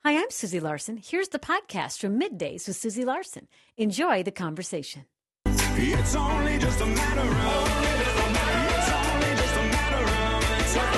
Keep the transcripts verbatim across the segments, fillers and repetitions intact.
Hi, I'm Susie Larson. Here's the podcast from Middays with Susie Larson. Enjoy the conversation. It's only just a matter of, it's only just a matter of, it's a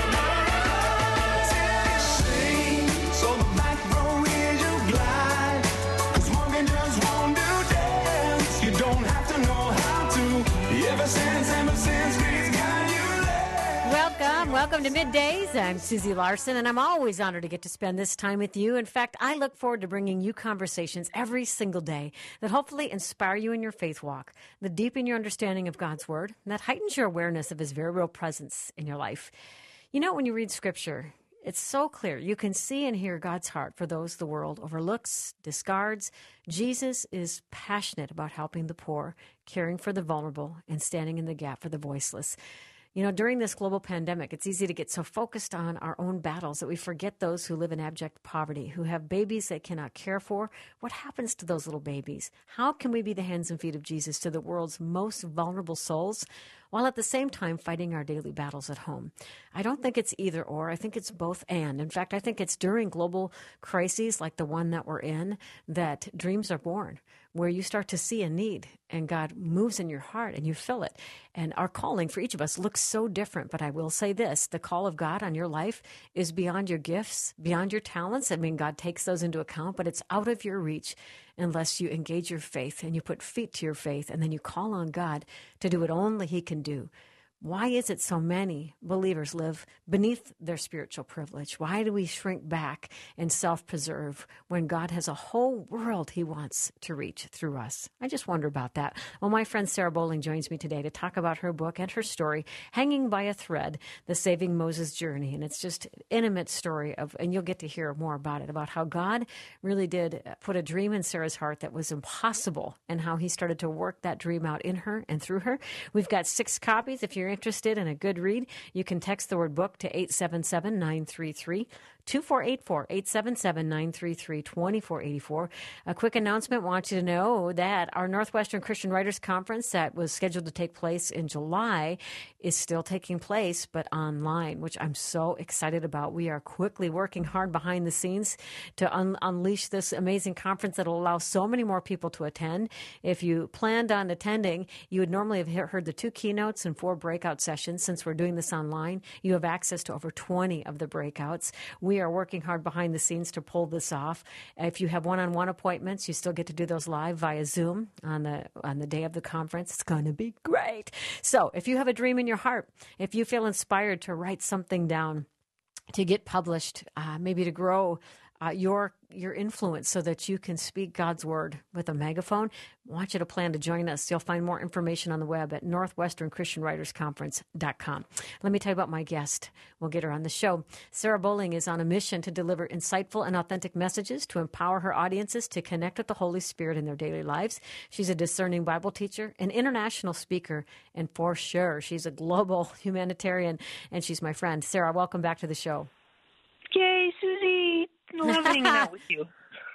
matter of, sing, so the back row is your glide, 'cause walking just won't do dance, you don't have to know how to, ever since, ever since we've got you there. Welcome, welcome to Middays. I'm Susie Larson, and I'm always honored to get to spend this time with you. In fact, I look forward to bringing you conversations every single day that hopefully inspire you in your faith walk, that deepen your understanding of God's Word, and that heightens your awareness of His very real presence in your life. You know, when you read Scripture, it's so clear. You can see and hear God's heart for those the world overlooks, discards. Jesus is passionate about helping the poor, caring for the vulnerable, and standing in the gap for the voiceless. You know, during this global pandemic, it's easy to get so focused on our own battles that we forget those who live in abject poverty, who have babies they cannot care for. What happens to those little babies? How can we be the hands and feet of Jesus to the world's most vulnerable souls, while at the same time fighting our daily battles at home? I don't think it's either or. I think it's both and. In fact, I think it's during global crises like the one that we're in that dreams are born, where you start to see a need and God moves in your heart and you feel it. And our calling for each of us looks so different. But I will say this, the call of God on your life is beyond your gifts, beyond your talents. I mean, God takes those into account, but it's out of your reach unless you engage your faith and you put feet to your faith and then you call on God to do what only He can do. Why is it so many believers live beneath their spiritual privilege? Why do we shrink back and self-preserve when God has a whole world He wants to reach through us? I just wonder about that. Well, my friend Sarah Bowling joins me today to talk about her book and her story, Hanging by a Thread, The Saving Moses Journey. And it's just an intimate story of, and you'll get to hear more about it, about how God really did put a dream in Sarah's heart that was impossible and how He started to work that dream out in her and through her. We've got six copies. If you're interested in a good read, you can text the word book to eight seven seven, nine three three, two four eight four, eight seven seven, nine three three, two four eight four. A quick announcement, want you to know that our Northwestern Christian Writers Conference that was scheduled to take place in July is still taking place, but online, which I'm so excited about. We are quickly working hard behind the scenes to un- unleash this amazing conference that will allow so many more people to attend. If you planned on attending, you would normally have he- heard the two keynotes and four breakouts sessions. Since we're doing this online, you have access to over twenty of the breakouts. We are working hard behind the scenes to pull this off. If you have one-on-one appointments, you still get to do those live via Zoom on the on the day of the conference. It's going to be great. So if you have a dream in your heart, if you feel inspired to write something down, to get published, uh, maybe to grow uh, your your influence so that you can speak God's word with a megaphone, I want you to plan to join us. You'll find more information on the web at northwestern christian writers conference dot com. Let me tell you about my guest. We'll get her on the show. Sarah Bowling is on a mission to deliver insightful and authentic messages to empower her audiences to connect with the Holy Spirit in their daily lives. She's a discerning Bible teacher, an international speaker, and for sure, she's a global humanitarian, and she's my friend. Sarah, welcome back to the show. Yay, Susie. I love hanging out with you.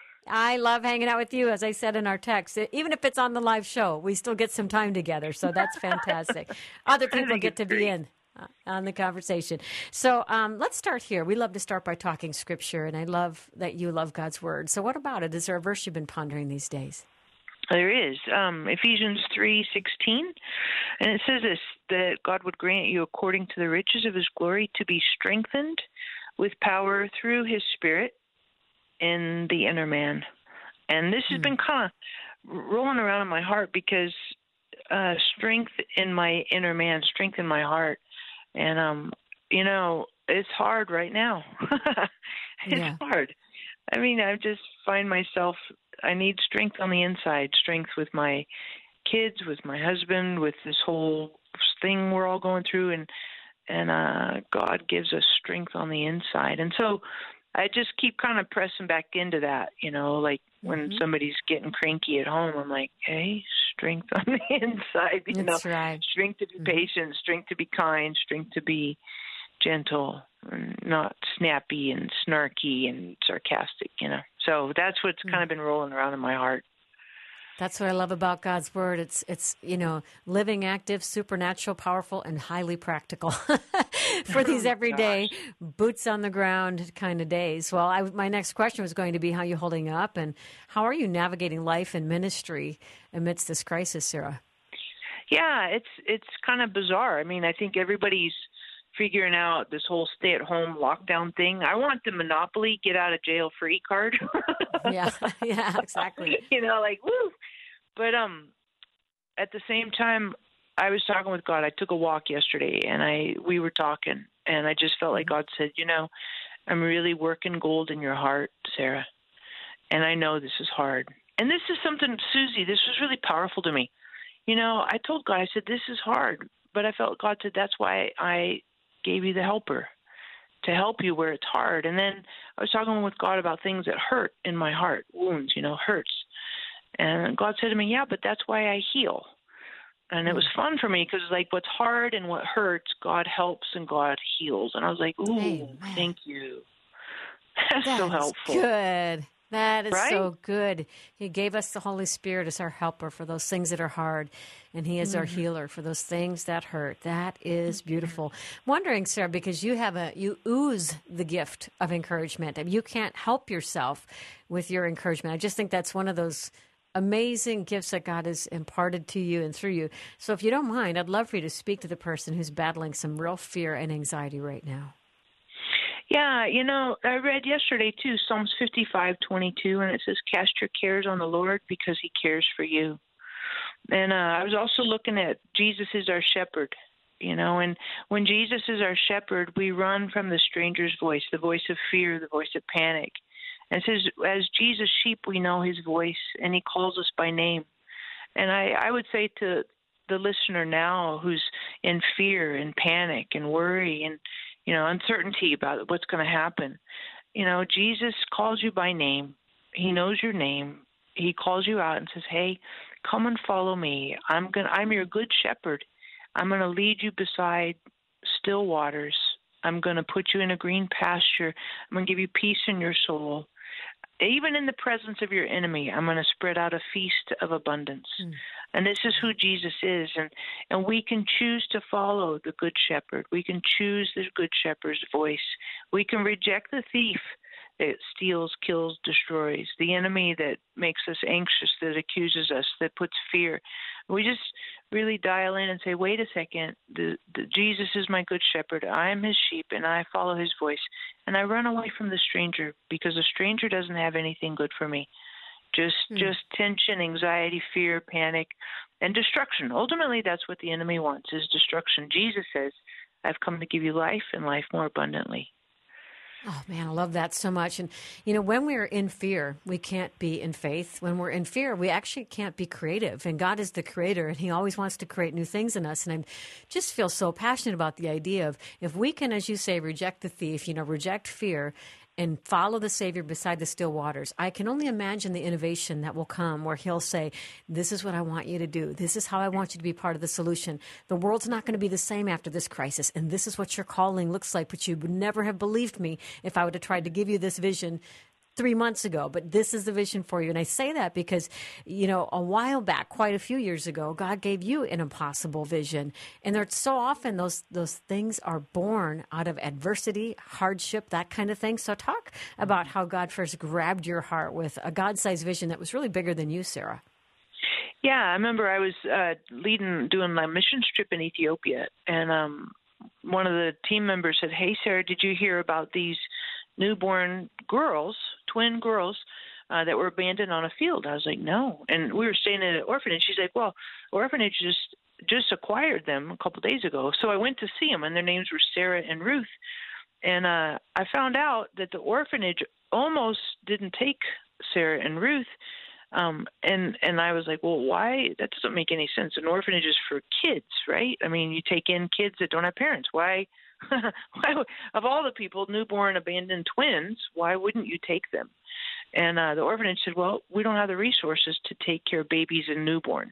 I love hanging out with you, as I said in our text. Even if it's on the live show, we still get some time together, so that's fantastic. Other people get to be in uh, on the conversation. So um, let's start here. We love to start by talking Scripture, and I love that you love God's Word. So what about it? Is there a verse you've been pondering these days? There is. Um, Ephesians three sixteen, and it says this, that God would grant you according to the riches of His glory to be strengthened with power through His Spirit in the inner man. And this has been kind of rolling around in my heart because uh, strength in my inner man, strength in my heart. And, um, you know, it's hard right now. it's yeah. hard. I mean, I just find myself, I need strength on the inside, strength with my kids, with my husband, with this whole thing we're all going through. And, and uh, God gives us strength on the inside. And so I just keep kind of pressing back into that, you know, like when mm-hmm. somebody's getting cranky at home, I'm like, hey, strength on the inside, you That's know, right. strength to be mm-hmm. patient, strength to be kind, strength to be gentle, and not snappy and snarky and sarcastic, you know. So that's what's mm-hmm. kind of been rolling around in my heart. That's what I love about God's Word. It's, it's you know, living, active, supernatural, powerful, and highly practical. for these Oh, everyday gosh. boots on the ground kind of days. Well, I, my next question was going to be how you holding up and how are you navigating life and ministry amidst this crisis, Sarah? Yeah, it's it's kind of bizarre. I mean, I think everybody's figuring out this whole stay-at-home lockdown thing. I want the Monopoly get out of jail free card. Yeah, yeah, exactly. You know, like woo. But um, at the same time, I was talking with God. I took a walk yesterday, and I we were talking, and I just felt like God said, you know, I'm really working gold in your heart, Sarah, and I know this is hard. And this is something, Susie. This was really powerful to me. You know, I told God, I said, this is hard, but I felt God said that's why I gave you the helper, to help you where it's hard. And then I was talking with God about things that hurt in my heart, wounds, you know, hurts. And God said to me, yeah, but that's why I heal. And it was fun for me because, like, what's hard and what hurts, God helps and God heals. And I was like, ooh, Amen. Thank you. That's That so is helpful. good. That is Right? so good. He gave us the Holy Spirit as our helper for those things that are hard, and He is mm-hmm. our healer for those things that hurt. That is beautiful. Mm-hmm. Wondering, Sarah, because you have a you ooze the gift of encouragement, and you can't help yourself with your encouragement. I just think that's one of those amazing gifts that God has imparted to you and through you. So, if you don't mind, I'd love for you to speak to the person who's battling some real fear and anxiety right now. Yeah, you know, I read yesterday too, Psalms fifty-five twenty-two, and it says, cast your cares on the Lord because He cares for you. And uh, I was also looking at Jesus is our shepherd, you know, and when Jesus is our shepherd, we run from the stranger's voice, the voice of fear, the voice of panic. And it says, as Jesus' sheep, we know His voice, and He calls us by name. And I, I would say to the listener now who's in fear and panic and worry and you know, uncertainty about what's going to happen. You know, Jesus calls you by name. He knows your name. He calls you out and says, hey, come and follow me. I'm going I'm your good shepherd. I'm going to lead you beside still waters. I'm going to put you in a green pasture. I'm going to give you peace in your soul. Even in the presence of your enemy, I'm going to spread out a feast of abundance. Mm. And this is who Jesus is. And, and we can choose to follow the Good Shepherd. We can choose the Good Shepherd's voice. We can reject the thief that steals, kills, destroys, the enemy that makes us anxious, that accuses us, that puts fear. We just really dial in and say, wait a second, the, the, Jesus is my Good Shepherd. I am His sheep, and I follow His voice. And I run away from the stranger because the stranger doesn't have anything good for me. Just mm. just tension, anxiety, fear, panic, and destruction. Ultimately, that's what the enemy wants, is destruction. Jesus says, I've come to give you life and life more abundantly. Oh, man, I love that so much. And, you know, when we're in fear, we can't be in faith. When we're in fear, we actually can't be creative. And God is the creator, and He always wants to create new things in us. And I just feel so passionate about the idea of if we can, as you say, reject the thief, you know, reject fear, and follow the Savior beside the still waters, I can only imagine the innovation that will come where He'll say, this is what I want you to do. This is how I want you to be part of the solution. The world's not going to be the same after this crisis, and this is what your calling looks like, but you would never have believed me if I would have tried to give you this vision three months ago, but this is the vision for you. And I say that because, you know, a while back, quite a few years ago, God gave you an impossible vision. And there's so often those those things are born out of adversity, hardship, that kind of thing. So talk about how God first grabbed your heart with a God-sized vision that was really bigger than you, Sarah. Yeah, I remember I was uh, leading, doing my mission trip in Ethiopia, and um, one of the team members said, hey, Sarah, did you hear about these newborn girls, twin girls, uh, that were abandoned on a field? I was like, no. And we were staying in an orphanage. She's like, well, orphanage just just acquired them a couple days ago. So I went to see them, and their names were Sarah and Ruth. And uh, I found out that the orphanage almost didn't take Sarah and Ruth. Um, and, and I was like, well, why? That doesn't make any sense. An orphanage is for kids, right? I mean, you take in kids that don't have parents. Why? why of all the people, newborn abandoned twins, why wouldn't you take them? And uh, the orphanage said, well, we don't have the resources to take care of babies and newborns.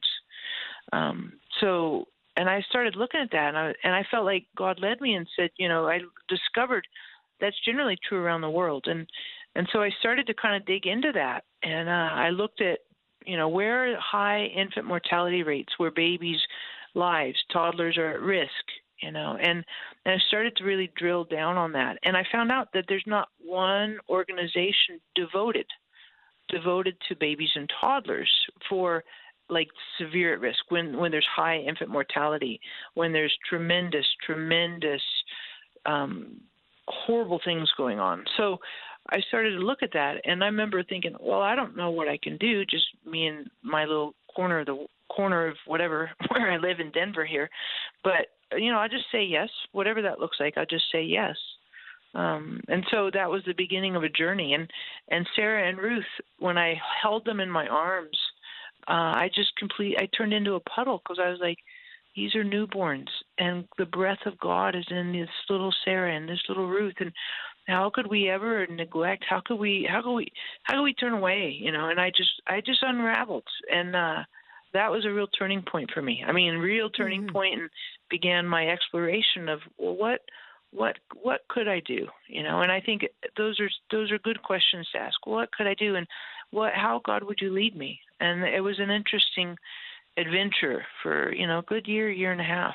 Um, so, and I started looking at that, and I, and I felt like God led me and said, you know, I discovered that's generally true around the world. And, and so I started to kind of dig into that. And uh, I looked at, you know, where are high infant mortality rates, where babies' lives, toddlers are at risk. you know, and, and I started to really drill down on that. And I found out that there's not one organization devoted, devoted to babies and toddlers for like severe at risk, when, when there's high infant mortality, when there's tremendous, tremendous, um, horrible things going on. So I started to look at that, and I remember thinking, well, I don't know what I can do, just me and my little corner of the corner of whatever, where I live in Denver here. But, you know, I just say yes, whatever that looks like, I just say yes. Um, and so that was the beginning of a journey. And, and Sarah and Ruth, when I held them in my arms, uh, I just complete, I turned into a puddle, because I was like, these are newborns, and the breath of God is in this little Sarah and this little Ruth. And how could we ever neglect? How could we? How could we? How could we turn away? You know. And I just, I just unraveled, and uh, that was a real turning point for me. I mean, real turning mm-hmm. point, and began my exploration of, well, what, what, what could I do? You know. And I think those are those are good questions to ask. What could I do? And what? How, God, would you lead me? And it was an interesting adventure for, you know, a good year, year and a half.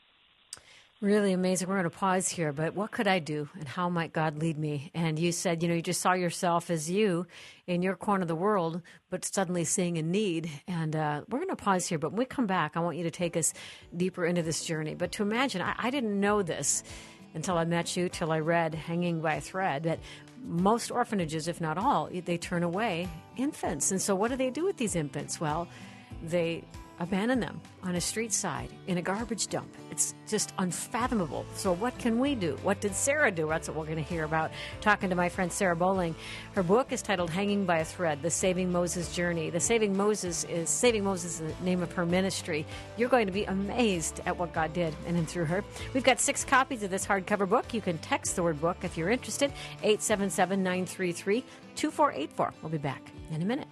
Really amazing. We're going to pause here, but what could I do, and how might God lead me? And you said, you know, you just saw yourself as you in your corner of the world, but suddenly seeing a need. And uh, we're going to pause here, but when we come back, I want you to take us deeper into this journey. But to imagine, I, I didn't know this until I met you, till I read Hanging by a Thread, that most orphanages, if not all, they turn away infants. And so what do they do with these infants? Well, they abandon them on a street side, in a garbage dump. It's just unfathomable. So what can we do? What did Sarah do? That's what we're going to hear about, talking to my friend Sarah Bowling. Her book is titled Hanging by a Thread, The Saving Moses Journey. The Saving Moses is Saving Moses is the name of her ministry. You're going to be amazed at what God did in and through her. We've got six copies of this hardcover book. You can text the word book if you're interested, eight seven seven, nine three three, two four eight four. We'll be back in a minute.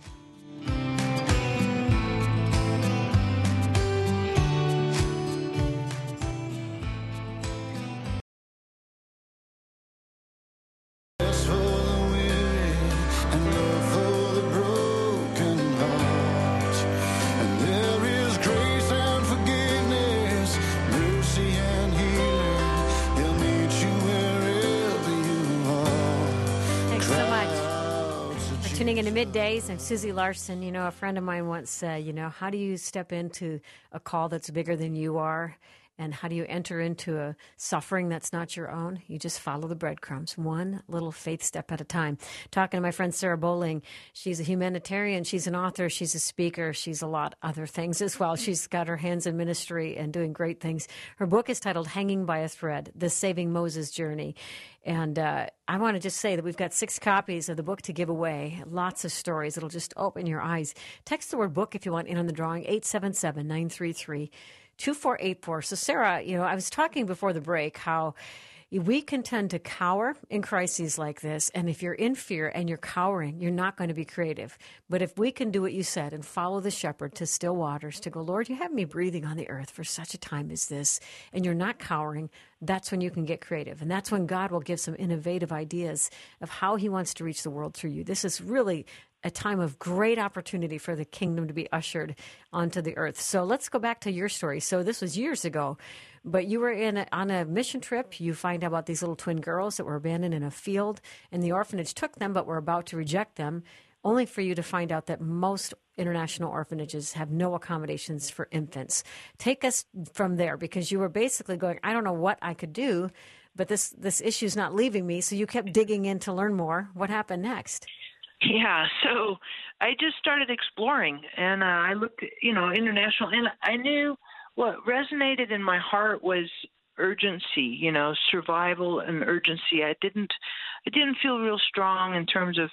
Tuning into Middays, I'm Susie Larson. You know, a friend of mine once said, you know, how do you step into a call that's bigger than you are? And how do you enter into a suffering that's not your own? You just follow the breadcrumbs, one little faith step at a time. Talking to my friend Sarah Bowling. She's a humanitarian. She's an author. She's a speaker. She's a lot other things as well. She's got her hands in ministry and doing great things. Her book is titled Hanging by a Thread, The Saving Moses Journey. And uh, I want to just say that we've got six copies of the book to give away. Lots of stories. It'll just open your eyes. Text the word book if you want in on the drawing, eight seven seven, nine three three, two four eight four. So, Sarah, you know, I was talking before the break how we can tend to cower in crises like this. And if you're in fear and you're cowering, you're not going to be creative. But if we can do what you said and follow the shepherd to still waters, to go, Lord, you have me breathing on the earth for such a time as this, and you're not cowering, that's when you can get creative. And that's when God will give some innovative ideas of how he wants to reach the world through you. This is really a time of great opportunity for the kingdom to be ushered onto the earth. So let's go back to your story. So this was years ago, but you were in a, on a mission trip. You find out about these little twin girls that were abandoned in a field, and the orphanage took them, but were about to reject them, only for you to find out that most international orphanages have no accommodations for infants. Take us from there, because you were basically going, I don't know what I could do, but this, this issue's not leaving me. So you kept digging in to learn more. What happened next? Yeah, so I just started exploring, and uh, I looked at, you know, international, and I knew what resonated in my heart was urgency, you know, survival and urgency. I didn't, I didn't feel real strong in terms of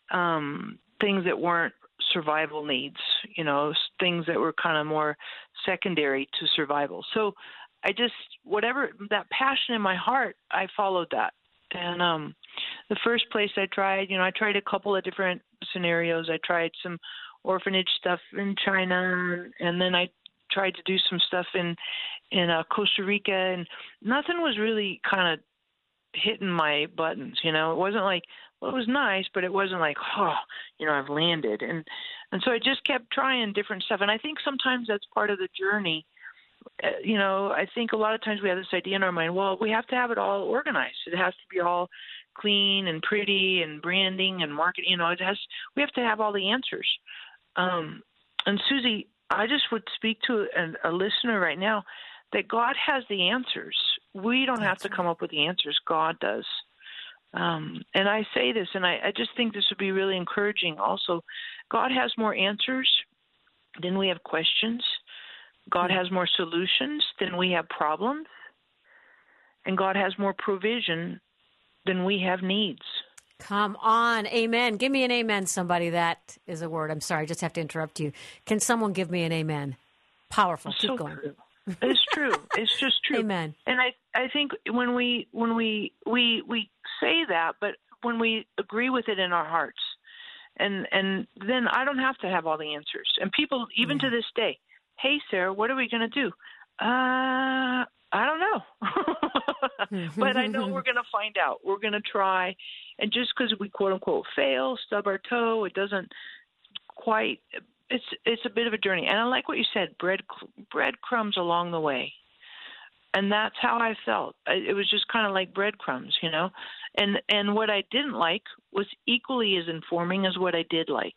um, things that weren't survival needs, you know, things that were kind of more secondary to survival. So I just, whatever, that passion in my heart, I followed that. And um, the first place I tried, you know, I tried a couple of different scenarios. I tried some orphanage stuff in China, and then I tried to do some stuff in in uh, Costa Rica, and nothing was really kind of hitting my buttons. You know, it wasn't like, well, it was nice, but it wasn't like, oh, you know, I've landed. And and so I just kept trying different stuff. And I think sometimes that's part of the journey uh, you know, I think a lot of times we have this idea in our mind, well, we have to have it all organized. It has to be all clean and pretty and branding and marketing. You know, it has. We have to have all the answers. Um, and Susie, I just would speak to a, a listener right now that God has the answers. We don't have to come up with the answers. God does. Um, and I say this, and I, I just think this would be really encouraging also. God has more answers than we have questions. God has more solutions than we have problems. And God has more provision than we have needs. Come on. Amen. Give me an amen, somebody. That is a word. I'm sorry. I just have to interrupt you. Can someone give me an amen? Powerful. It's Keep so going. True. It's true. It's just true. Amen. And I, I think when we when we, we we say that, but when we agree with it in our hearts, and and then I don't have to have all the answers. And people, even yeah. to this day, hey, Sarah, what are we going to do? Uh, I don't know. But I know we're going to find out. We're going to try. And just because we, quote unquote, fail, stub our toe, it doesn't quite. It's it's a bit of a journey. And I like what you said, bread breadcrumbs along the way. And that's how I felt. It was just kind of like breadcrumbs, you know. And and what I didn't like was equally as informing as what I did like.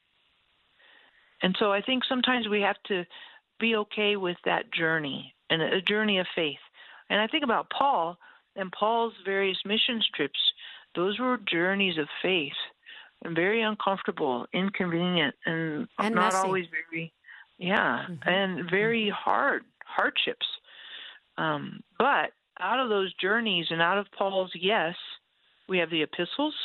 And so I think sometimes we have to be okay with that journey, and a journey of faith. And I think about Paul and Paul's various missions trips. Those were journeys of faith, and very uncomfortable, inconvenient, and, and not messy. always very, yeah, mm-hmm. and very mm-hmm. hard hardships. Um, but out of those journeys and out of Paul's yes, we have the epistles.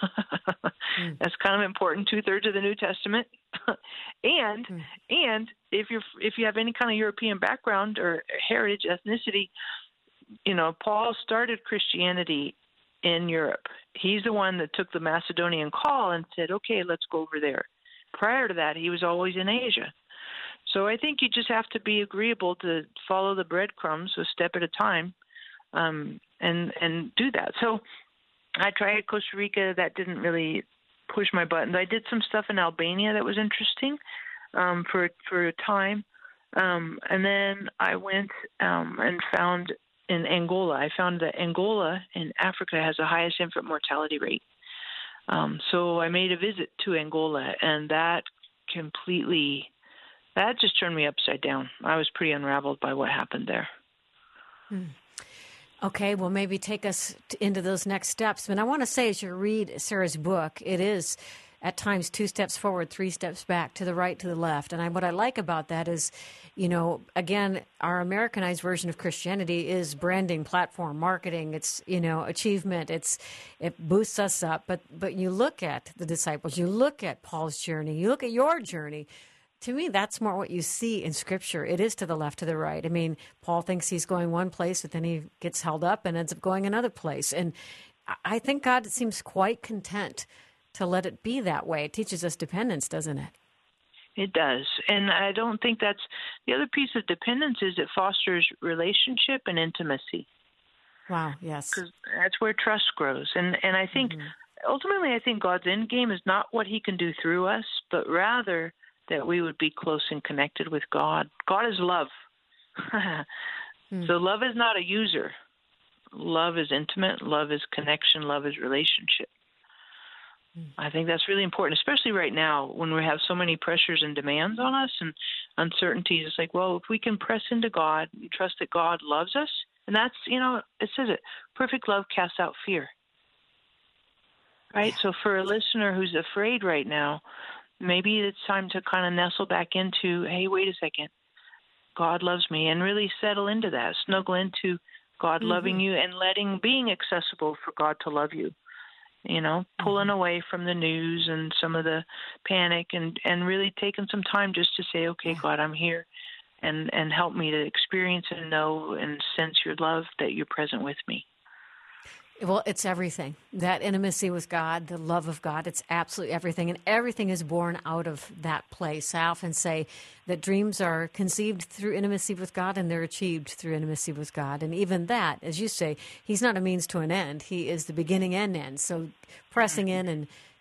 mm. That's kind of important, two thirds of the New Testament. and mm. and if you're if you have any kind of European background or heritage, ethnicity, you know, Paul started Christianity in Europe. He's the one that took the Macedonian call and said, okay, let's go over there. Prior to that, he was always in Asia. So I think you just have to be agreeable to follow the breadcrumbs a step at a time, um, and and do that. So I tried Costa Rica. That didn't really push my buttons. I did some stuff in Albania that was interesting um, for for a time, um, and then I went um, and found in Angola. I found that Angola in Africa has the highest infant mortality rate. Um, so I made a visit to Angola, and that completely, that just turned me upside down. I was pretty unraveled by what happened there. Hmm. Okay, well, maybe take us t- into those next steps. And I want to say, as you read Sarah's book, it is at times two steps forward, three steps back, to the right, to the left. And I, what I like about that is, you know, again, our Americanized version of Christianity is branding, platform, marketing. It's, you know, achievement. It's it boosts us up. But but you look at the disciples, you look at Paul's journey, you look at your journey. To me, that's more what you see in Scripture. It is to the left, to the right. I mean, Paul thinks he's going one place, but then he gets held up and ends up going another place. And I think God seems quite content to let it be that way. It teaches us dependence, doesn't it? It does. And I don't think that's the other piece of dependence is it fosters relationship and intimacy. Wow, yes. 'Cause that's where trust grows. And and I think mm-hmm. ultimately I think God's end game is not what he can do through us, but rather that we would be close and connected with God. God is love. mm. So love is not a user. Love is intimate. Love is connection. Love is relationship. Mm. I think that's really important, especially right now when we have so many pressures and demands on us and uncertainties. It's like, well, if we can press into God and trust that God loves us, and that's, you know, it says it, perfect love casts out fear. Right? So for a listener who's afraid right now, maybe it's time to kind of nestle back into, hey, wait a second, God loves me, and really settle into that, snuggle into God mm-hmm. loving you and letting, being accessible for God to love you, you know, pulling mm-hmm. away from the news and some of the panic and, and really taking some time just to say, okay, yeah. God, I'm here, and, and help me to experience and know and sense your love, that you're present with me. Well, it's everything. That intimacy with God, the love of God, it's absolutely everything. And everything is born out of that place. I often say that dreams are conceived through intimacy with God and they're achieved through intimacy with God. And even that, as you say, he's not a means to an end. He is the beginning and end. So pressing in and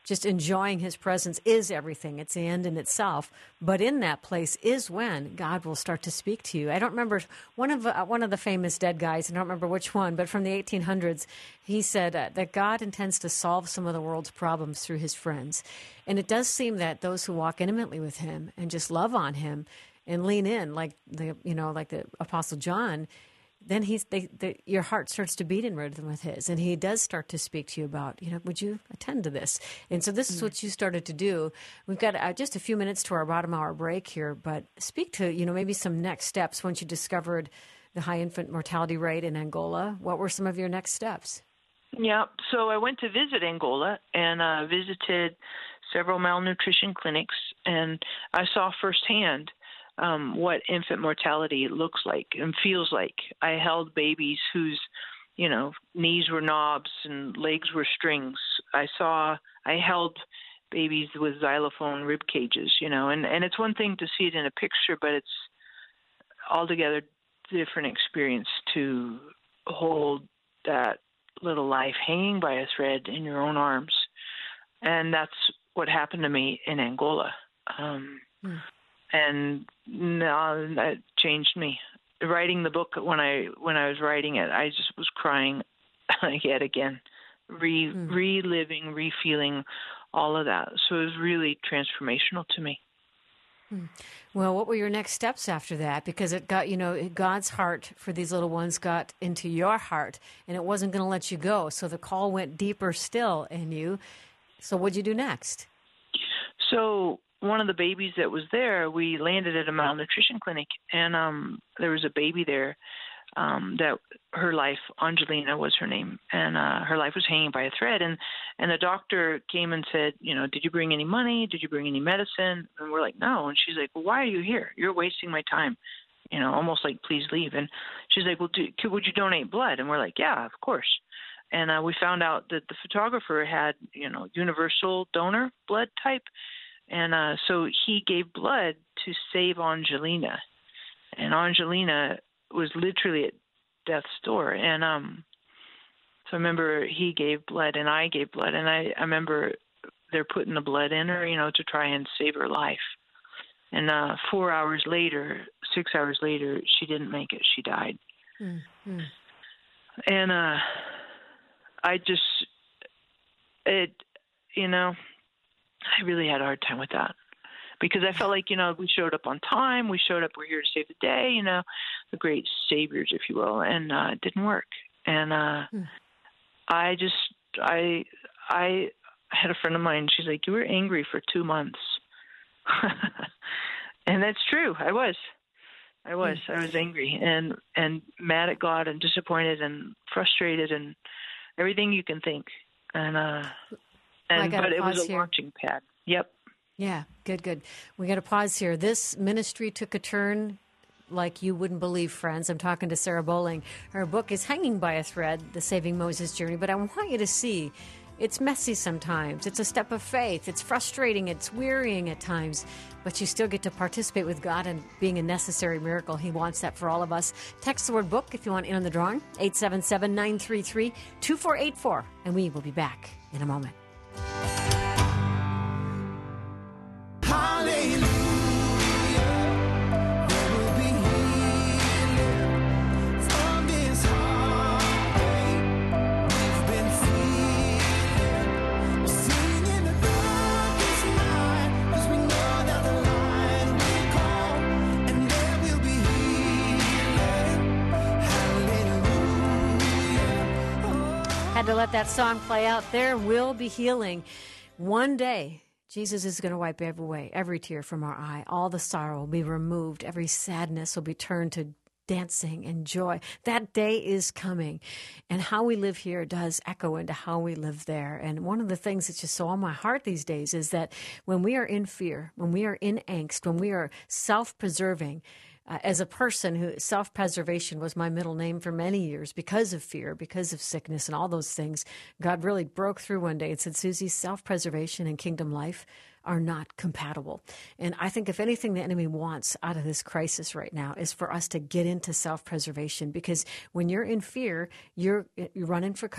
just enjoying his presence is everything. It's the end in itself. But in that place is when God will start to speak to you. I don't remember one of uh, one of the famous dead guys, I don't remember which one, but from the eighteen hundreds, he said uh, that God intends to solve some of the world's problems through his friends. And it does seem that those who walk intimately with him and just love on him and lean in like the, you know, like the Apostle John, then he's they, they, your heart starts to beat in rhythm with his, and he does start to speak to you about, you know, would you attend to this? And so this is what you started to do. We've got uh, just a few minutes to our bottom hour break here, but speak to, you know, maybe some next steps once you discovered the high infant mortality rate in Angola. What were some of your next steps? Yeah, so I went to visit Angola and uh, visited several malnutrition clinics, and I saw firsthand Um, what infant mortality looks like and feels like. I held babies whose, you know, knees were knobs and legs were strings. I saw, I held babies with xylophone rib cages, you know, and, and it's one thing to see it in a picture, but it's altogether different experience to hold that little life hanging by a thread in your own arms. And that's what happened to me in Angola. Um, mm. And no, that changed me. Writing the book, when I when I was writing it, I just was crying yet again, re mm. reliving, refeeling all of that. So it was really transformational to me. Mm. Well, what were your next steps after that? Because it got, you know, God's heart for these little ones got into your heart, and it wasn't going to let you go. So the call went deeper still in you. So what'd you do next? So one of the babies that was there, we landed at a malnutrition clinic, and um, there was a baby there um, that her life, Angelina was her name, and uh, her life was hanging by a thread. And, and the doctor came and said, you know, did you bring any money? Did you bring any medicine? And we're like, no. And she's like, well, why are you here? You're wasting my time. You know, almost like, please leave. And she's like, well, do, could, would you donate blood? And we're like, yeah, of course. And uh, we found out that the photographer had, you know, universal donor blood type. And uh, so he gave blood to save Angelina. And Angelina was literally at death's door. And um, so I remember he gave blood and I gave blood. And I, I remember they're putting the blood in her, you know, to try and save her life. And uh, four hours later, six hours later, she didn't make it. She died. Mm-hmm. And uh, I just, it, you know, I really had a hard time with that because I felt like, you know, we showed up on time. We showed up. We're here to save the day, you know, the great saviors, if you will. And uh, it didn't work. And uh, mm. I just, I, I had a friend of mine. She's like, you were angry for two months. And that's true. I was. I was. Mm. I was angry and, and mad at God and disappointed and frustrated and everything you can think. And, uh, And, but it was a here. launching pad. Yep. Yeah, good, good. We got to pause here. This ministry took a turn like you wouldn't believe, friends. I'm talking to Sarah Bowling. Her book is Hanging by a Thread, The Saving Moses Journey. But I want you to see, it's messy sometimes. It's a step of faith. It's frustrating. It's wearying at times. But you still get to participate with God and being a necessary miracle. He wants that for all of us. Text the word book if you want in on the drawing, eight seven seven, nine three three, two four eight four. And we will be back in a moment. Had to let that song play out. There will be healing. One day, Jesus is going to wipe every away, every tear from our eye. All the sorrow will be removed. Every sadness will be turned to dancing and joy. That day is coming. And how we live here does echo into how we live there. And one of the things that's just so on my heart these days is that when we are in fear, when we are in angst, when we are self-preserving, Uh, as a person who self-preservation was my middle name for many years because of fear, because of sickness and all those things, God really broke through one day and said, Susie, self-preservation and kingdom life are not compatible. And I think if anything the enemy wants out of this crisis right now is for us to get into self-preservation, because when you're in fear, you're, you're running for cover.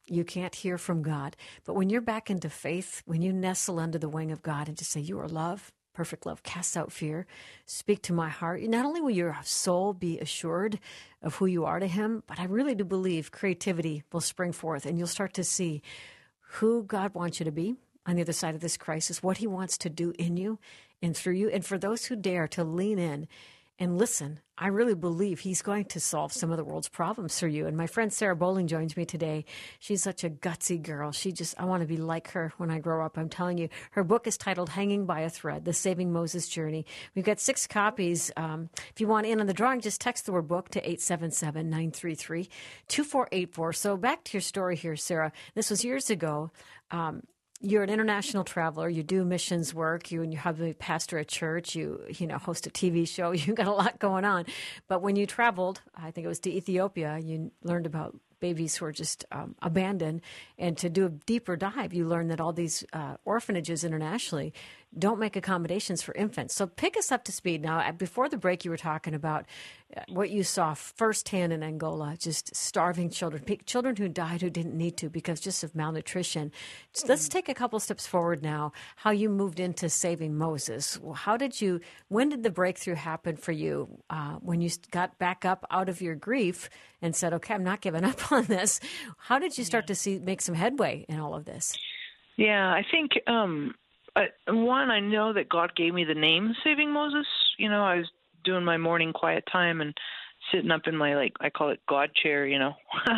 You can't hear from God. But when you're back into faith, when you nestle under the wing of God and just say, you are love, perfect love, casts out fear, speak to my heart, not only will your soul be assured of who you are to him, but I really do believe creativity will spring forth and you'll start to see who God wants you to be on the other side of this crisis, what he wants to do in you and through you. And for those who dare to lean in and listen, I really believe he's going to solve some of the world's problems for you. And my friend Sarah Bowling joins me today. She's such a gutsy girl. She just, I want to be like her when I grow up. I'm telling you, her book is titled Hanging by a Thread, The Saving Moses Journey. We've got six copies. Um, if you want in on the drawing, just text the word book to eight seven seven, nine three three, two four eight four. So back to your story here, Sarah. This was years ago. Um, You're an international traveler. You do missions work. You and your husband pastor a church. You, you know, host a T V show. You got a lot going on. But when you traveled, I think it was to Ethiopia, you learned about babies who are just um, abandoned. And to do a deeper dive, you learned that all these uh, orphanages internationally don't make accommodations for infants. So pick us up to speed. Now, before the break, you were talking about what you saw firsthand in Angola, just starving children, children who died who didn't need to because just of malnutrition. So let's take a couple steps forward now, how you moved into saving Moses. How did you, when did the breakthrough happen for you uh, when you got back up out of your grief and said, okay, I'm not giving up on this? How did you start to see make some headway in all of this? Yeah, I think, um, uh, one, I know that God gave me the name Saving Moses. You know, I was doing my morning quiet time and sitting up in my, like, I call it God chair, you know.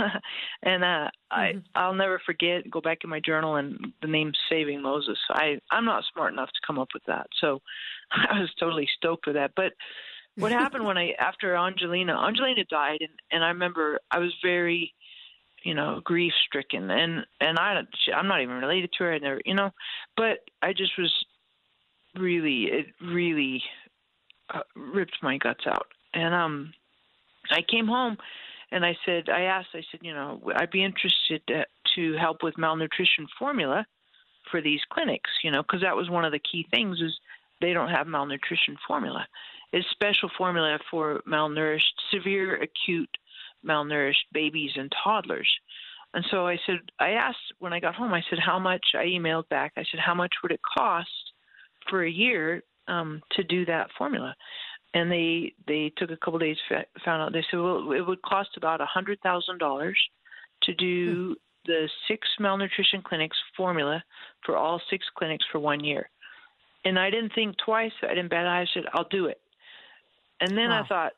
and uh, mm-hmm. I, I'll never forget, go back in my journal, and the name Saving Moses. I, I'm not smart enough to come up with that. So I was totally stoked with that. But what happened when I, after Angelina, Angelina died, and, and I remember I was very, you know, grief stricken, and, and I, I'm not even related to her. I never, you know, but I just was really, it really uh, ripped my guts out. And, um, I came home and I said, I asked, I said, you know, I'd be interested to, to help with malnutrition formula for these clinics, you know, because that was one of the key things is they don't have malnutrition formula. It's special formula for malnourished, severe, acute malnourished babies and toddlers. And so I said, I asked when I got home, I said, how much, I emailed back, I said, how much would it cost for a year um, to do that formula? And they they took a couple of days, found out, they said, well, it would cost about one hundred thousand dollars to do the six malnutrition clinics formula for all six clinics for one year. And I didn't think twice. I didn't bet. I said, I'll do it. And then wow. I thought,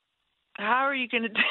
how are you going to do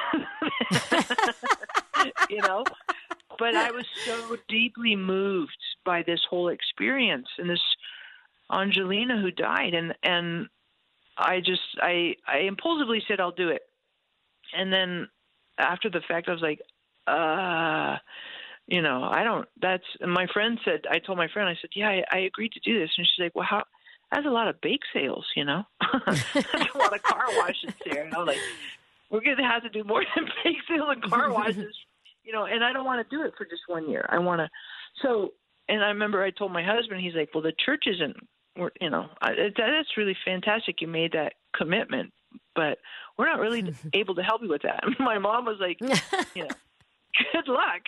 that? You know? But I was so deeply moved by this whole experience and this Angelina who died. And, and I just, I, I impulsively said, I'll do it. And then after the fact, I was like, uh, you know, I don't, that's, and my friend said, I told my friend, I said, yeah, I, I agreed to do this. And she's like, well, how, that's a lot of bake sales, you know, that's a lot of car washes there. And I was like, we're going to have to do more than bake sales and car washes, you know, and I don't want to do it for just one year. I want to, so, and I remember I told my husband, he's like, well, the church isn't, you know, it, that's really fantastic. You made that commitment, but we're not really able to help you with that. My mom was like, you know, good luck.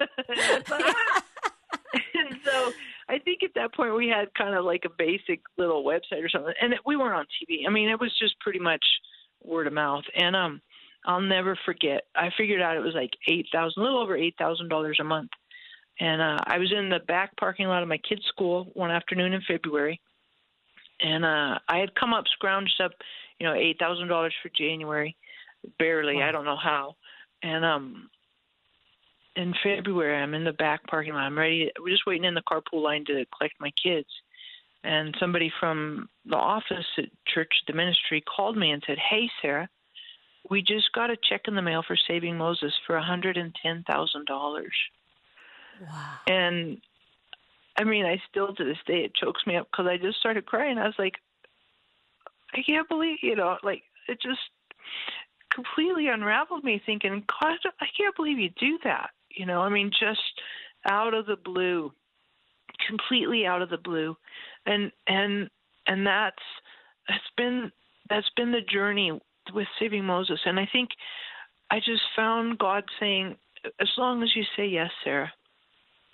And so I think at that point we had kind of like a basic little website or something, and we weren't on T V. I mean, it was just pretty much word of mouth. And um, I'll never forget. I figured out it was like eight thousand, a little over eight thousand dollars a month. And uh, I was in the back parking lot of my kids' school one afternoon in February, and uh, I had come up, scrounged up, you know, eight thousand dollars for January, barely. Wow. I don't know how. And um. in February, I'm in the back parking lot. I'm ready. We're just waiting in the carpool line to collect my kids. And somebody from the office at church, the ministry, called me and said, hey, Sarah, we just got a check in the mail for Saving Moses for one hundred ten thousand dollars. Wow. And, I mean, I still, to this day, it chokes me up because I just started crying. I was like, I can't believe, you know, like, it just completely unraveled me thinking, God, I can't believe you do that. You know, I mean, just out of the blue, completely out of the blue. And, and, and that's, that's been, that's been the journey with Saving Moses. And I think I just found God saying, as long as you say yes, Sarah,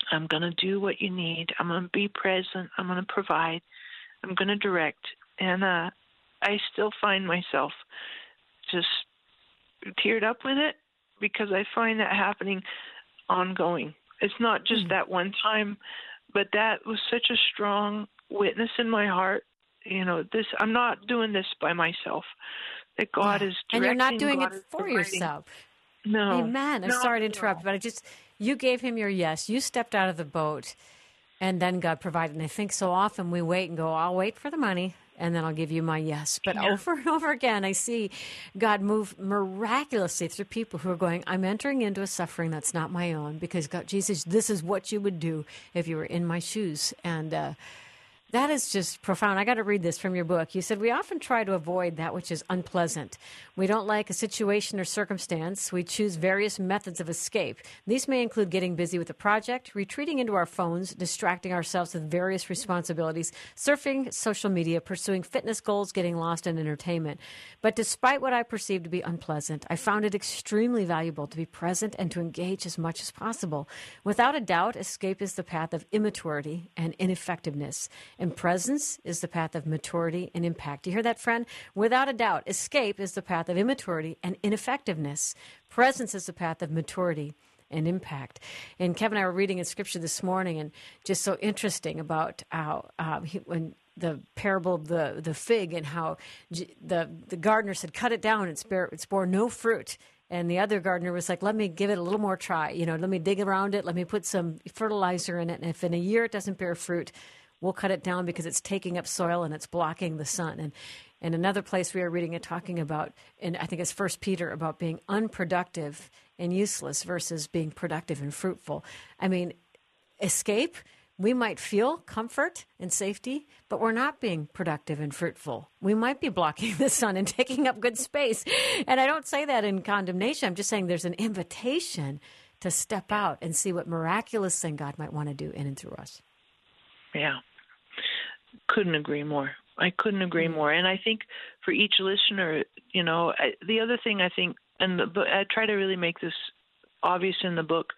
I'm going to do what you need. I'm going to be present. I'm going to provide. I'm going to direct. And uh, I still find myself just teared up with it because I find that happening ongoing. It's not just mm. that one time, but that was such a strong witness in my heart. You know, this, I'm not doing this by myself. That God yeah. is directing. And you're not doing God it for providing. yourself. No. Amen. I'm no, sorry to interrupt, no. but I just, you gave him your yes. You stepped out of the boat, and then God provided. And I think so often we wait and go, I'll wait for the money, and then I'll give you my yes. But yeah. over and over again, I see God move miraculously through people who are going, I'm entering into a suffering that's not my own because, God, Jesus, this is what you would do if you were in my shoes. And uh, that is just profound. I got to read this from your book. You said, we often try to avoid that which is unpleasant. We don't like a situation or circumstance. We choose various methods of escape. These may include getting busy with a project, retreating into our phones, distracting ourselves with various responsibilities, surfing social media, pursuing fitness goals, getting lost in entertainment. But despite what I perceived to be unpleasant, I found it extremely valuable to be present and to engage as much as possible. Without a doubt, escape is the path of immaturity and ineffectiveness. And presence is the path of maturity and impact. You hear that, friend? Without a doubt, escape is the path of immaturity and ineffectiveness. Presence is the path of maturity and impact. And Kevin and I were reading in Scripture this morning, and just so interesting about how uh, he, when the parable of the, the fig and how G- the the gardener said, cut it down, it's bear, it's bore no fruit. And the other gardener was like, let me give it a little more try. You know, let me dig around it. Let me put some fertilizer in it. And if in a year it doesn't bear fruit, we'll cut it down because it's taking up soil and it's blocking the sun. And and another place we are reading and talking about, and I think it's First Peter, about being unproductive and useless versus being productive and fruitful. I mean, escape, we might feel comfort and safety, but we're not being productive and fruitful. We might be blocking the sun and taking up good space. And I don't say that in condemnation. I'm just saying there's an invitation to step out and see what miraculous thing God might want to do in and through us. Yeah. Couldn't agree more. I couldn't agree more. And I think for each listener, you know, I, the other thing I think, and the, I try to really make this obvious in the book,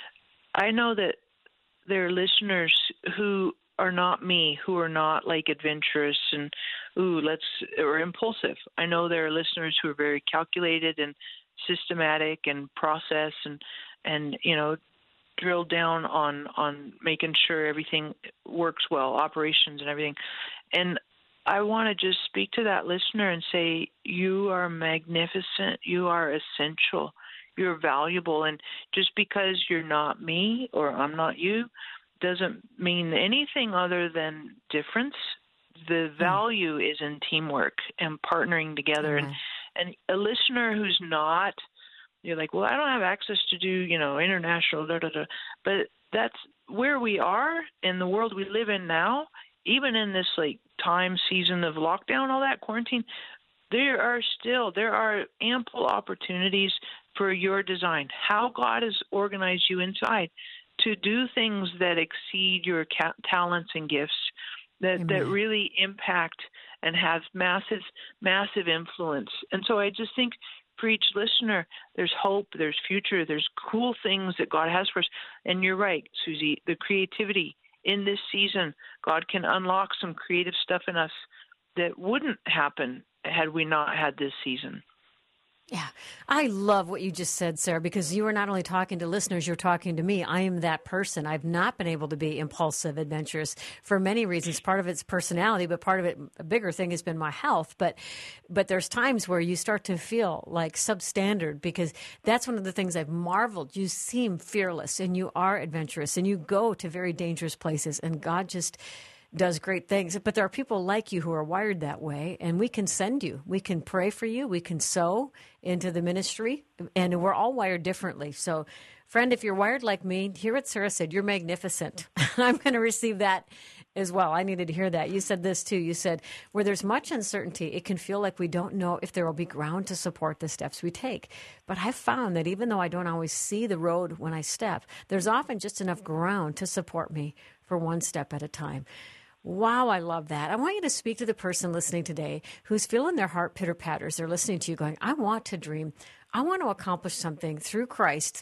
I know that there are listeners who are not me, who are not like adventurous and, ooh, let's, or impulsive. I know there are listeners who are very calculated and systematic and process and, and, you know, drill down on, on making sure everything works well, operations and everything. And I want to just speak to that listener and say, you are magnificent. You are essential. You're valuable. And just because you're not me or I'm not you doesn't mean anything other than difference. The value mm. is in teamwork and partnering together. Mm. And, and a listener who's not, you're like, well, I don't have access to do, you know, international, da, da, da. But that's where we are in the world we live in now, even in this, like, time, season of lockdown, all that, quarantine, there are still, there are ample opportunities for your design, how God has organized you inside to do things that exceed your ca- talents and gifts, that, that really impact and have massive, massive influence. And so I just think, for each listener, there's hope, there's future, there's cool things that God has for us. And you're right, Susie, the creativity in this season, God can unlock some creative stuff in us that wouldn't happen had we not had this season. Yeah, I love what you just said, Sarah, because you are not only talking to listeners, you're talking to me. I am that person. I've not been able to be impulsive, adventurous for many reasons. Part of it's personality, but part of it, a bigger thing, has been my health. But but there's times where you start to feel like substandard, because that's one of the things I've marveled. You seem fearless and you are adventurous and you go to very dangerous places, and God just does great things. But there are people like you who are wired that way, and we can send you. We can pray for you. We can sow into the ministry, and we're all wired differently. So, friend, if you're wired like me, hear what Sarah said. You're magnificent. I'm going to receive that as well. I needed to hear that. You said this too. You said, where there's much uncertainty, it can feel like we don't know if there will be ground to support the steps we take. But I've found that even though I don't always see the road when I step, there's often just enough ground to support me for one step at a time. Wow, I love that. I want you to speak to the person listening today who's feeling their heart pitter-patters. They're listening to you going, I want to dream. I want to accomplish something through Christ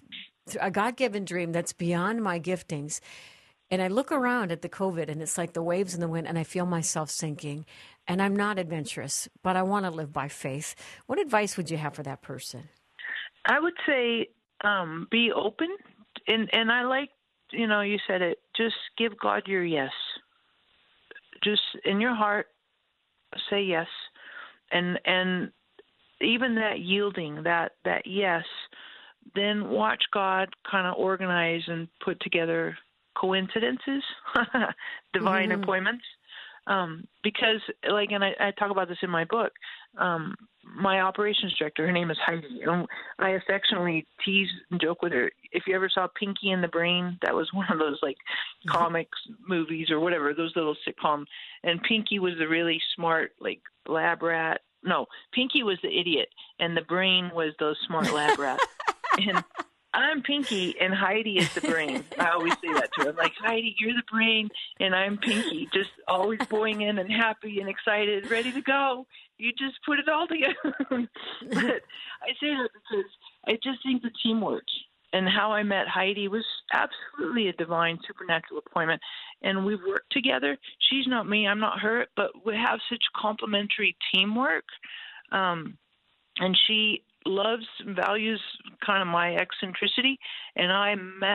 a God-given dream that's beyond my giftings. And I look around at the COVID, and it's like the waves in the wind, and I feel myself sinking. And I'm not adventurous, but I want to live by faith. What advice would you have for that person? I would say um, be open. And, and I like, you know, you said it, just give God your yes. Just in your heart, say yes. And and even that yielding, that, that yes, then watch God kind of organize and put together coincidences, divine mm-hmm. appointments. Um, because, like, and I, I talk about this in my book, um, my operations director, her name is Heidi, and I affectionately tease and joke with her. If you ever saw Pinky and the Brain, that was one of those, like, comics movies or whatever, those little sitcom. And Pinky was the really smart, like, lab rat. No, Pinky was the idiot, and the Brain was those smart lab rats. And I'm Pinky, and Heidi is the brain. I always say that to her. I'm like, Heidi, you're the brain, and I'm Pinky, just always going in and happy and excited, ready to go. You just put it all together. But I say that because I just think the teamwork and how I met Heidi was absolutely a divine supernatural appointment. And we've worked together. She's not me, I'm not her, but we have such complementary teamwork. Um, and she loves and values kind of my eccentricity, and I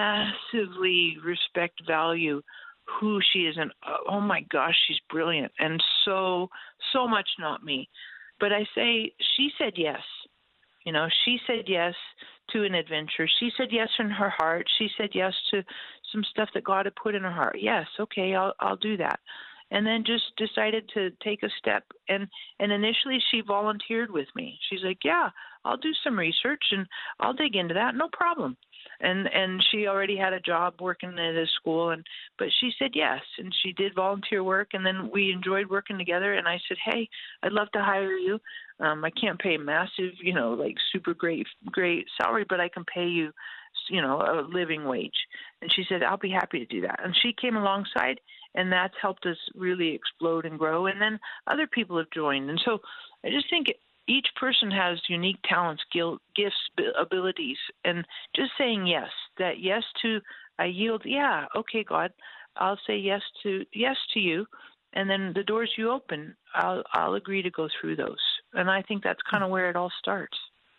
massively respect, value who she is. And oh my gosh, she's brilliant, and so, so much not me. But I say she said yes. You know, she said yes to an adventure. She said yes in her heart. She said yes to some stuff that God had put in her heart. Yes, okay, I'll I'll do that. And then just decided to take a step. And, and initially she volunteered with me. She's like, yeah, I'll do some research and I'll dig into that. No problem. And and she already had a job working at a school, and but she said yes, and she did volunteer work, and then we enjoyed working together. And I said, hey, I'd love to hire you. Um, I can't pay massive, you know, like super great great salary, but I can pay you, you know, a living wage. And she said, I'll be happy to do that. And she came alongside, and that's helped us really explode and grow. And then other people have joined. And so I just think each person has unique talents, gifts, abilities, and just saying yes, that yes to, I yield, yeah, okay, God, I'll say yes to yes to you, and then the doors you open, I'll I'll agree to go through those. And I think that's kind of where it all starts.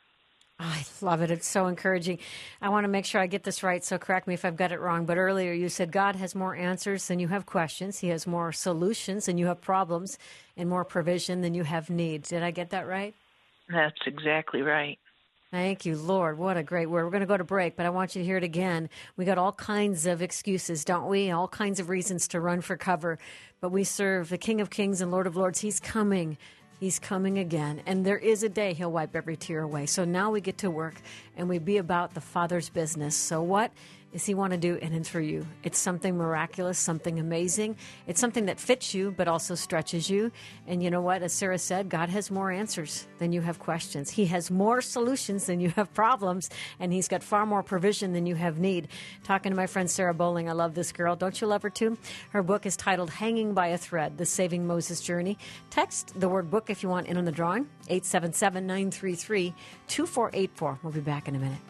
I love it. It's so encouraging. I want to make sure I get this right, so correct me if I've got it wrong. But earlier you said God has more answers than you have questions. He has more solutions than you have problems, and more provision than you have needs. Did I get that right? That's exactly right. Thank you, Lord. What a great word. We're going to go to break, but I want you to hear it again. We got all kinds of excuses, don't we? All kinds of reasons to run for cover. But we serve the King of Kings and Lord of Lords. He's coming. He's coming again. And there is a day he'll wipe every tear away. So now we get to work and we be about the Father's business. So what does he want to do in and through you? It's something miraculous, something amazing. It's something that fits you, but also stretches you. And you know what? As Sarah said, God has more answers than you have questions. He has more solutions than you have problems. And he's got far more provision than you have need. Talking to my friend Sarah Bowling. I love this girl. Don't you love her too? Her book is titled Hanging by a Thread, The Saving Moses Journey. Text the word book if you want in on the drawing. eight seven seven, nine three three, two four eight four. We'll be back in a minute.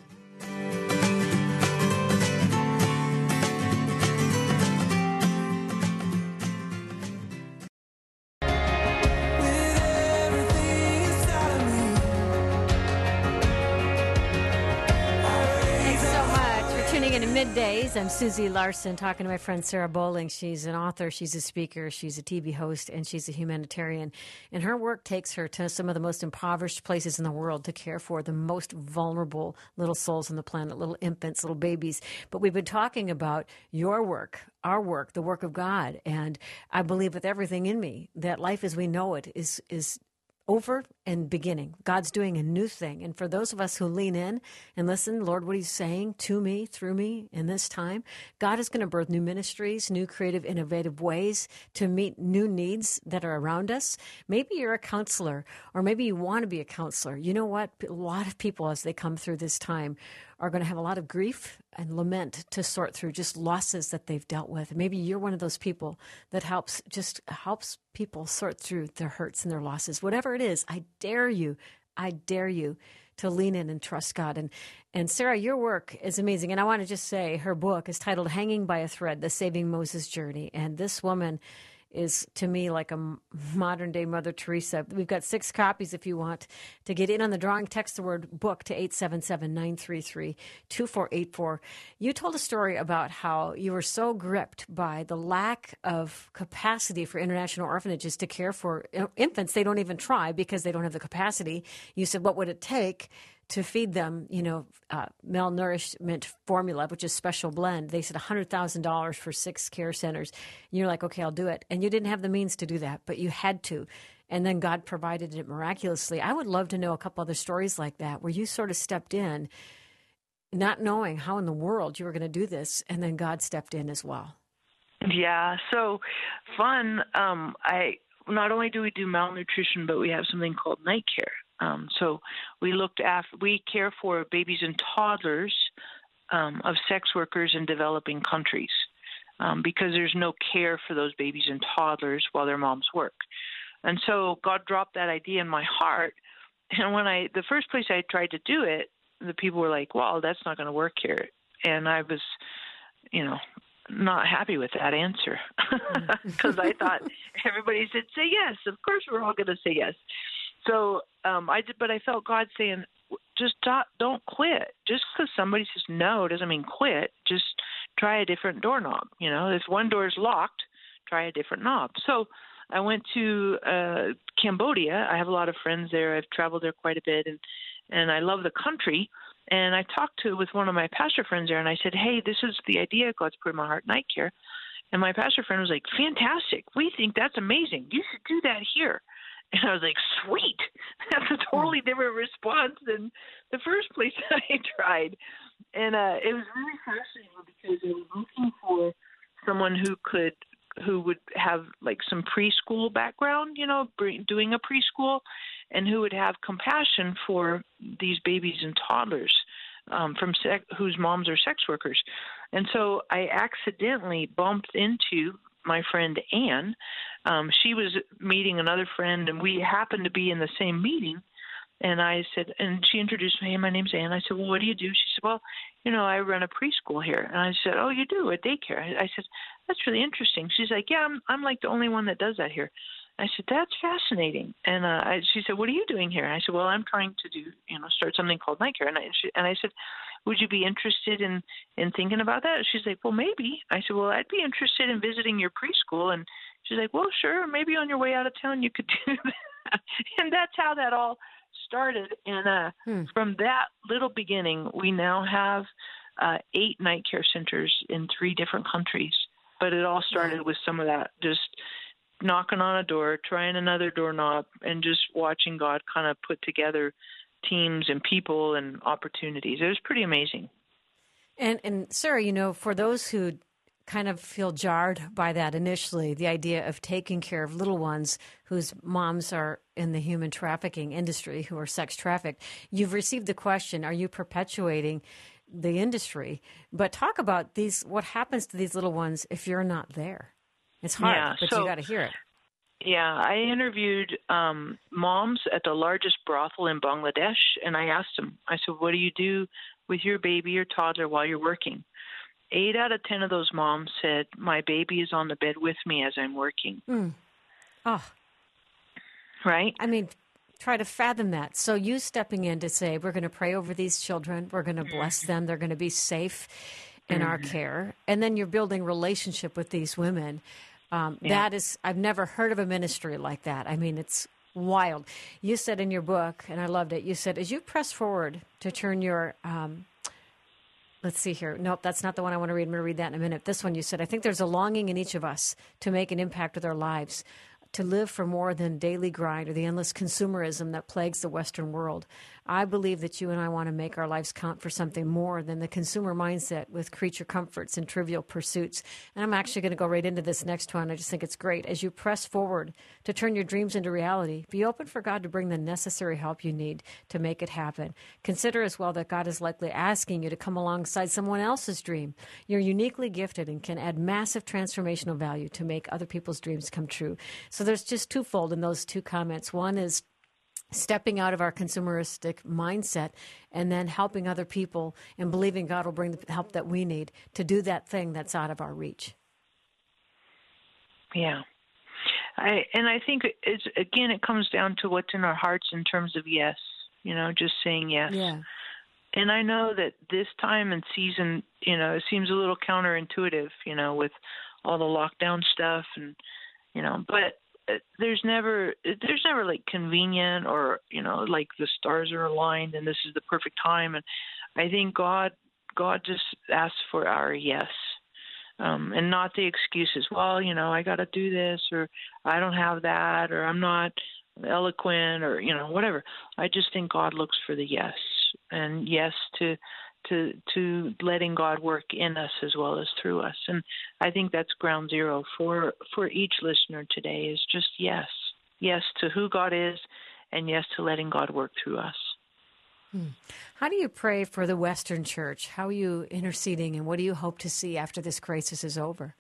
Middays. I'm Susie Larson, talking to my friend Sarah Bowling. She's an author, she's a speaker, she's a T V host, and she's a humanitarian. And her work takes her to some of the most impoverished places in the world to care for the most vulnerable little souls on the planet, little infants, little babies. But we've been talking about your work, our work, the work of God. And I believe with everything in me that life as we know it is is over and beginning. God's doing a new thing. And for those of us who lean in and listen, Lord, what he's saying to me, through me in this time, God is going to birth new ministries, new creative, innovative ways to meet new needs that are around us. Maybe you're a counselor, or maybe you want to be a counselor. You know what? A lot of people, as they come through this time, are going to have a lot of grief and lament to sort through, just losses that they've dealt with. Maybe you're one of those people that helps, just helps people sort through their hurts and their losses. Whatever it is, I dare you, I dare you to lean in and trust God. And, and Sarah, your work is amazing. And I want to just say her book is titled Hanging by a Thread, The Saving Moses Journey. And this woman is, to me, like a modern-day Mother Teresa. We've got six copies if you want to get in on the drawing. Text the word book to eight seven seven, nine three three, two four eight four. You told a story about how you were so gripped by the lack of capacity for international orphanages to care for infants. They don't even try because they don't have the capacity. You said, what would it take to feed them, you know, uh, malnourishment formula, which is special blend? They said one hundred thousand dollars for six care centers. And you're like, okay, I'll do it. And you didn't have the means to do that, but you had to. And then God provided it miraculously. I would love to know a couple other stories like that where you sort of stepped in, not knowing how in the world you were going to do this, and then God stepped in as well. Yeah, so fun. Um, I not only do we do malnutrition, but we have something called night care. Um, so we looked after, we care for babies and toddlers um, of sex workers in developing countries um, because there's no care for those babies and toddlers while their moms work. And so God dropped that idea in my heart. And when I, the first place I tried to do it, the people were like, well, that's not going to work here. And I was, you know, not happy with that answer because I thought everybody said, say yes. Of course, we're all going to say yes. So um, I did, but I felt God saying, just don't, don't quit. Just because somebody says no doesn't mean quit. Just try a different doorknob. You know, if one door is locked, try a different knob. So I went to uh, Cambodia. I have a lot of friends there. I've traveled there quite a bit, and and I love the country. And I talked to with one of my pastor friends there, and I said, hey, this is the idea God's put in my heart, night care. And my pastor friend was like, fantastic. We think that's amazing. You should do that here. And I was like, sweet. That's a totally different response than the first place I tried. And uh, it was really fascinating because I was looking for someone who could, who would have like some preschool background, you know, doing a preschool, and who would have compassion for these babies and toddlers um, from sec- whose moms are sex workers. And so I accidentally bumped into my friend Anne. Um, she was meeting another friend, and we happened to be in the same meeting. And I said, and she introduced me, hey, my name's Anne. I said, well, what do you do? She said, well, you know, I run a preschool here. And I said, oh, you do, a daycare. I said, that's really interesting. She's like, yeah, I'm, I'm like the only one that does that here. I said, that's fascinating. And uh, I, she said, what are you doing here? And I said, well, I'm trying to do, you know, start something called night care. And I, she, and I said, would you be interested in, in thinking about that? She's like, well, maybe. I said, well, I'd be interested in visiting your preschool. And she's like, well, sure, maybe on your way out of town you could do that. And that's how that all started. And uh, hmm. from that little beginning, we now have uh, eight night care centers in three different countries. But it all started with some of that, just knocking on a door, trying another doorknob, and just watching God kind of put together teams and people and opportunities. It was pretty amazing. And, and Sarah, you know, for those who kind of feel jarred by that initially, the idea of taking care of little ones whose moms are in the human trafficking industry, who are sex trafficked, you've received the question, are you perpetuating the industry? But talk about these, what happens to these little ones if you're not there? It's hard, yeah, but so, you got to hear it. Yeah, I interviewed um, moms at the largest brothel in Bangladesh, and I asked them, I said, what do you do with your baby or toddler while you're working? Eight out of ten of those moms said, my baby is on the bed with me as I'm working. Mm. Oh. Right? I mean, try to fathom that. So you stepping in to say, we're going to pray over these children, we're going to bless them, they're going to be safe in mm-hmm. our care, and then you're building relationship with these women. Um, yeah. That is, I've never heard of a ministry like that. I mean, it's wild. You said in your book, and I loved it, you said, as you press forward to turn your, um, let's see here. Nope, that's not the one I want to read. I'm going to read that in a minute. This one you said, I think there's a longing in each of us to make an impact with our lives, to live for more than daily grind or the endless consumerism that plagues the Western world. I believe that you and I want to make our lives count for something more than the consumer mindset with creature comforts and trivial pursuits. And I'm actually going to go right into this next one. I just think it's great. As you press forward to turn your dreams into reality, be open for God to bring the necessary help you need to make it happen. Consider as well that God is likely asking you to come alongside someone else's dream. You're uniquely gifted and can add massive transformational value to make other people's dreams come true. So there's just twofold in those two comments. One is stepping out of our consumeristic mindset and then helping other people and believing God will bring the help that we need to do that thing that's out of our reach. Yeah. I and I think it's again it comes down to what's in our hearts in terms of yes, you know, just saying yes. Yeah. And I know that this time and season, you know, it seems a little counterintuitive, you know, with all the lockdown stuff and you know, but there's never there's never like convenient or, you know, like the stars are aligned and this is the perfect time, and I think God God just asks for our yes. Um, and not the excuses. Well, you know, I got to do this, or I don't have that, or I'm not eloquent, or you know, whatever. I just think God looks for the yes, and yes to to to letting God work in us as well as through us. And I think that's ground zero for for each listener today is just yes, yes to who God is, and yes to letting God work through us. How do you pray for the Western Church? How are you interceding, and what do you hope to see after this crisis is over?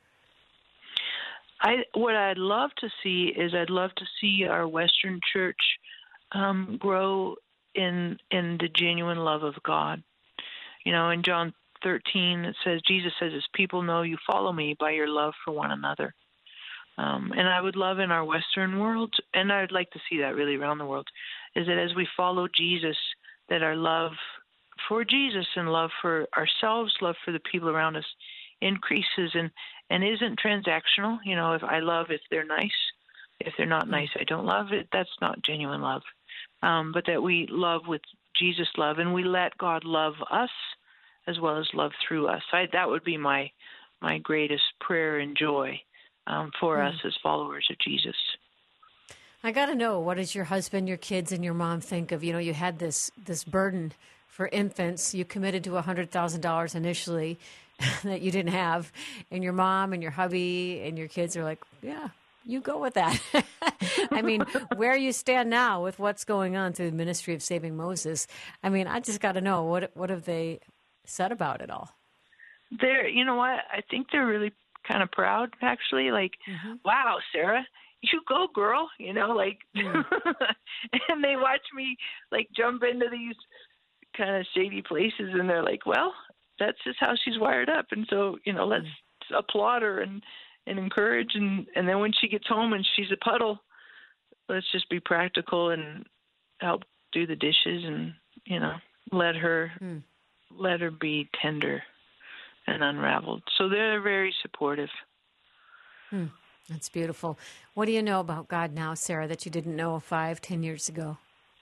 I what I'd love to see is I'd love to see our Western Church um, grow in in the genuine love of God. You know, in John thirteen, it says Jesus says, "As people know you follow me by your love for one another." Um, and I would love in our Western world, and I'd like to see that really around the world, is that as we follow Jesus, that our love for Jesus and love for ourselves, love for the people around us increases and, and isn't transactional. You know, if I love if they're nice, if they're not nice, I don't love it. That's not genuine love. Um, but that we love with Jesus' love, and we let God love us as well as love through us. I, that would be my my greatest prayer and joy um, for mm. us as followers of Jesus. I got to know, what does your husband, your kids, and your mom think of, you know, you had this this burden for infants. You committed to one hundred thousand dollars initially that you didn't have. And your mom and your hubby and your kids are like, yeah, you go with that. I mean, where you stand now with what's going on through the Ministry of Saving Moses. I mean, I just got to know, what what have they said about it all? They're, you know what, I think they're really kind of proud, actually. Like, mm-hmm. Wow, Sarah, you go, girl, you know, like, mm. and they watch me like jump into these kind of shady places, and they're like, well, that's just how she's wired up. And so, you know, let's mm. applaud her and, and encourage. And, and then when she gets home and she's a puddle, let's just be practical and help do the dishes and, you know, let her, mm. let her be tender and unraveled. So they're very supportive. Hmm. That's beautiful. What do you know about God now, Sarah, that you didn't know five, ten years ago?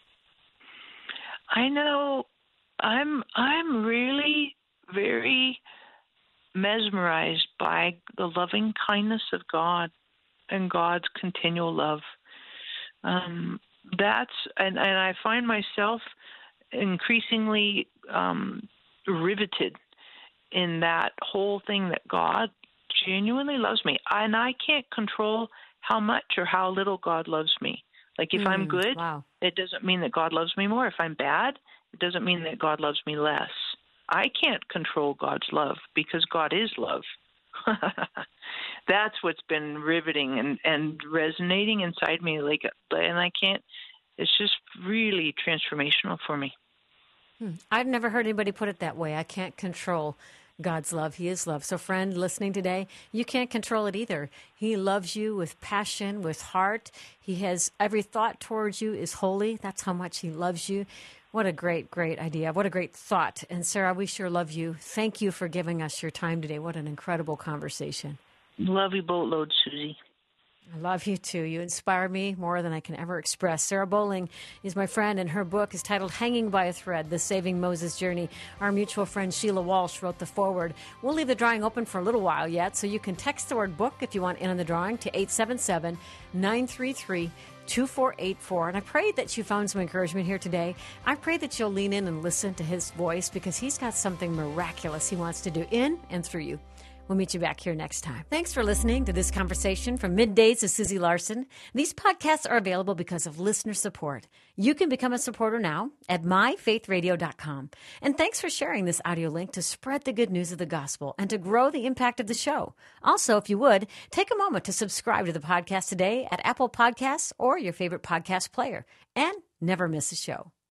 I know I'm I'm really very mesmerized by the loving kindness of God and God's continual love. Um, that's and, and I find myself increasingly um, riveted in that whole thing that God genuinely loves me. And I can't control how much or how little God loves me. Like if mm, I'm good, wow. it doesn't mean that God loves me more. If I'm bad, it doesn't mean that God loves me less. I can't control God's love because God is love. That's what's been riveting and, and resonating inside me. Like, and I can't, it's just really transformational for me. Hmm. I've never heard anybody put it that way. I can't control God's love. He is love. So friend listening today, you can't control it either. He loves you with passion, with heart. He has every thought towards you is holy. That's how much he loves you. What a great, great idea. What a great thought. And Sarah, we sure love you. Thank you for giving us your time today. What an incredible conversation. Love you boatload, Susie. I love you, too. You inspire me more than I can ever express. Sarah Bowling is my friend, and her book is titled Hanging by a Thread, The Saving Moses Journey. Our mutual friend Sheila Walsh wrote the foreword. We'll leave the drawing open for a little while yet, so you can text the word book if you want in on the drawing to eight seven seven, nine three three, two four eight four. And I pray that you found some encouragement here today. I pray that you'll lean in and listen to his voice, because he's got something miraculous he wants to do in and through you. We'll meet you back here next time. Thanks for listening to this conversation from Middays with Susie Larson. These podcasts are available because of listener support. You can become a supporter now at my faith radio dot com. And thanks for sharing this audio link to spread the good news of the gospel and to grow the impact of the show. Also, if you would, take a moment to subscribe to the podcast today at Apple Podcasts or your favorite podcast player. And never miss a show.